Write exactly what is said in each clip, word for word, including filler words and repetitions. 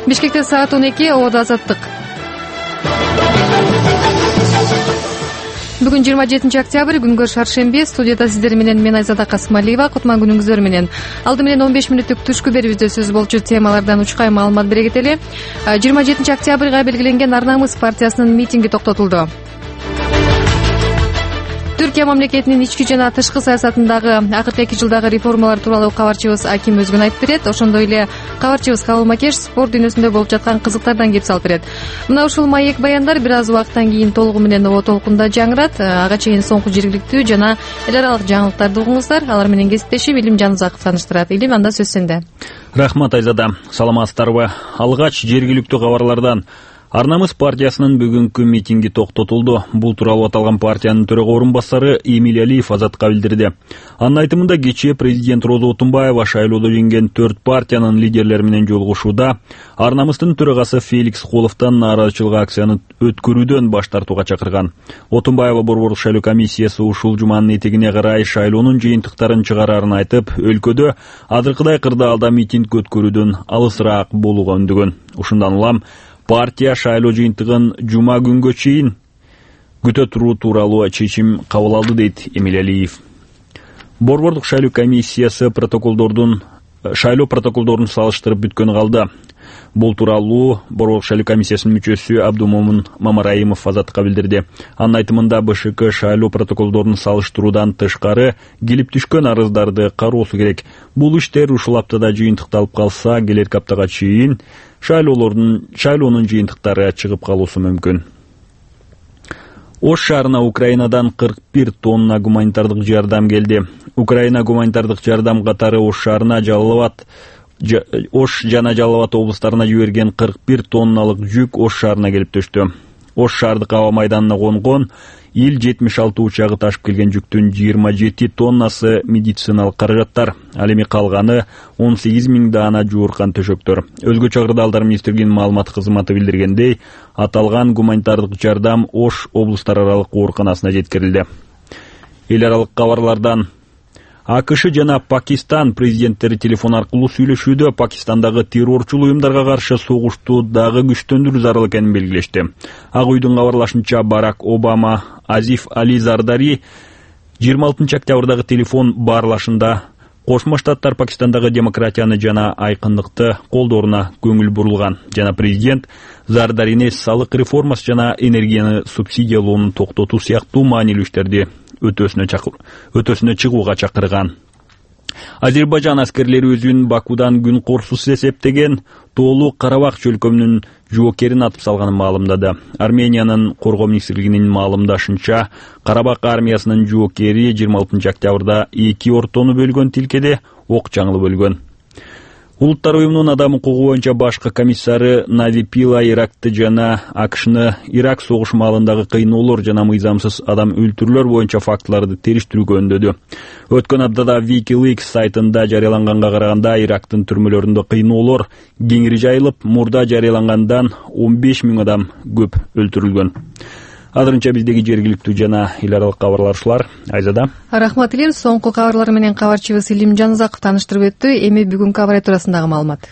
Бишкекте саат он эки, Ободо Азаттык. Бүгүн жыйырма жетинчи октябрь, күнгө шаршемби. Студияда сиздер менен мен Айзада Касымалиева. Кутман күнүңүздөр менен. Алды менен он беш мүнөттүк түшкү берүүбүздө сөз болчу темалардан учкай маалымат бере кетели. жыйырма жетинчи октябрга белгиленген Ар намыс партиясынын митинги токтотулду. Түркия мамлекетинин ички жана тышкы саясатындагы акыркы эки жылдагы реформалар тууралуу кабарчыбыз Аким өзүн айтып берет. Ошондой эле кабарчыбыз Кабыл Макеш спорт дүйнөсүндө болуп жаткан кызыктардан кеп салып берет. Мына ушул маек баяндар бир аз убакыттан кийин толугу менен Обо толкунда жаңырат. Ага чейин соңку жергиликтүү жана эл аралык жаңылыктарды угуңуздар. Алар менен кесиптешим Илим Жанузаков тааныштырат. Илим, анда сөз сенде. Рахмат, Айзада. Саламатсыздарбы? Алгач жергиликтүү кабарлардан. Ар намыс партиясынын бүгүнкү митинги токтотулду. Бул тууралуу аталган партиянын төрөгө орун басары Эмиль Алиев Азатка билдирди. Анын айтымында кечээ президент Роза Отунбаева шайлоодо жеңген төрт партиянын лидерлери менен жолугушууда Ар намыстын төрагасы Феликс Холовдон нааразычылык акцияны өткөрүүдөн баш тартууга чакырган. Отунбаева Борборлук шайлоо комиссиясы ушул жуманын этегине карай шайлоонун жыйынтыктарын чыгарарын айтып, өлкөдө азыркыдай кырдаалда митинг өткөрүүдөн алысыраак болууга үндөгөн. Ушундан улам партия шайлоо жыйынтыгын жума күнгө чейин күтө туруу тууралуу чечим кабыл алды, дейт Эмиль Алиев. Борборлук шайлоо комиссиясы протоколдордун шайлоо протоколдорун салыштырып бүткөнү калды. Бул тууралуу Борборлук шайлоо комиссиясынын мүчөсү Абдумомун Мамараимов Азатка билдирди. Анын айтымында БШК шайлоо протоколдорун салыштыруудан тышкары келип түшкөн арыздарды кароосу керек. Бул иштер ушул аптада жыйынтыкталып калса, келерки аптага чейин шайлоолордун шайлоонун жыйынтыктары чыгып калуусу мүмкүн. Ош шаарына Украинадан кырк бир тонна гуманитардык жардам келди. Украина гуманитардык жардам катары Ош шаарына Жалал-Абад Ош жана Жалал-Абад облустарына жиберген кырк бир тонналык жүк Ош шаарына келип түштү. Ош шаардык аба майданына конгон Ил жетимиш алты учагы ташып келген жүктүн жыйырма жети тоннасы медициналык каражаттар, ал эми калганы он сегиз миң даана жууркан төшөктөр. Өзгөчө кырдаалдар министрлигинин маалымат кызматы билдиргендей, аталган гуманитардык жардам Ош облустар аралык ооруканасына жеткирилди. Эл аралык кабарлардан. АКШ жана Пакистан президенттери телефон аркылуу сүйлөшүүдө Пакистандагы террорчул уюмдарга каршы согушту дагы күчтөндүрүү зарыл экенин белгилешти. Ак үйдүн кабарлашынча, Барак Обама Азиф Али Зардари жыйырма алтынчы октябрдагы телефон баарлашында Кошмо Штаттар Пакистандагы демократияны жана айкындыкты колдооруна көңүл бурулган жана президент Зардарини салык реформасы жана энергияны субсидиялоону токтотуу сыяктуу маанилүү иштерди өтөсүнө чыгууга чакырган. Азербайжан аскерлери өзүн Бакудан күн корсусуз эсептеген Тоолуу Карабах чөлкөмүнүн жоокерин атып салганын маалымдады. Армениянын коргоо министрлигинин маалымдашынча, Карабах армиясынын жоокери жыйырма алтынчы октябрда эки ортону бөлгөн тилкеде ок жаңылып өлгөн. Улуттар уюмунун адам укугу боюнча башкы комиссары Нави Пилай Иракты жана АКШны Ирак согуш маалындагы кыйноолор жана мыйзамсыз адам өлтүрүүлөр боюнча фактыларды териштирүүгө өндөдү. Өткөн аптада Wikileaks сайтында жарыяланганга караганда, Ирактын түрмөлөрүндө кыйноолор кеңири жайылып, мурда жарыялангандан он беш миң адам көп өлтүрүлгөн. Азырынча биздеги жергиликтүү жана эл аралык кабарлар ушулар. Айзада. Рахмат, Илим. Соңку кабарлар менен кабарчыбыз Илим Жанузаков тааныштырып өттү. Эми бүгүнкү абай туурасындагы маалымат.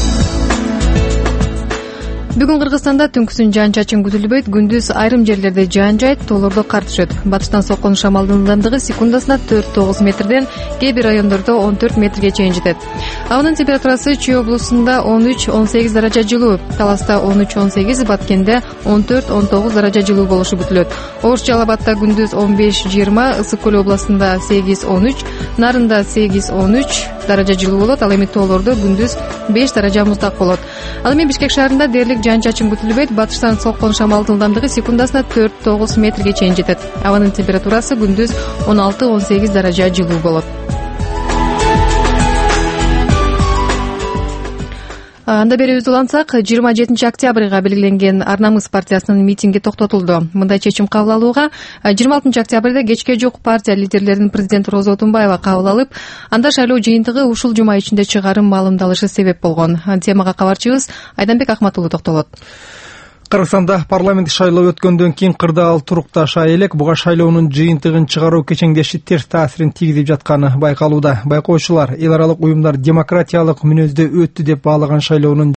Бүгүн Кыргызстанда түнкүсүн жаан-чачын күтүлбөйт, күндүз айрым жерлерде жаан жайт, тоолордо кар түшөт. Батыштан соккон шамалдын ылдамдыгы секундасына төрт тогуз метрден, кээ бир райондордо он төрт метрге чейин жетет. Абанын температурасы Чүй облусунда он үч он сегиз даража жылуу, Таласта он үч он сегиз, Баткенде он төрт он тогуз даража жылуу болушу күтүлөт. Ош Жалал Абадта күндүз он беш жыйырма, Ысык көл областында сегиз он үч, Нарында сегиз он үч даража жылуу болот. Ал эми тоолордо күндүз беш даража муздак болот. Ал эми Бишкек шаарында дээрлик жаан-чачын күтүлбөйт. Батыштан соккон шамалдын ылдамдыгы секундасына төрт тогуз метрге чейин жетет. Абанын температурасы күндүз он алты он сегиз даража жылуу болот. Анда берүүбүздү улантсак, жыйырма жетинчи октябрга белгиленген Ар намыс партиясынын митинги токтотулду. Мындай чечим кабыл алууга жыйырма алтынчы октябрда кечке жок партия лидерлеринин президент Роза Отунбаева кабыл алып, анда шайлоо жыйынтыгы ушул жума ичинде чыгарым маалымдалышы себеп болгон. Темага кабарчыбыз Айданбек Акматулу токтолот. Кыргызстанда парламент шайлоо өткөндөн кийин кырдаал турукташа элек, буга шайлоонун жыйынтыгын чыгаруу кечеңдеши терс таасирин тийгизип жатканы байкалууда. Байкоочулар эл аралык уюмдар демократиялык мүнөздө өттү деп баалаган шайлоонун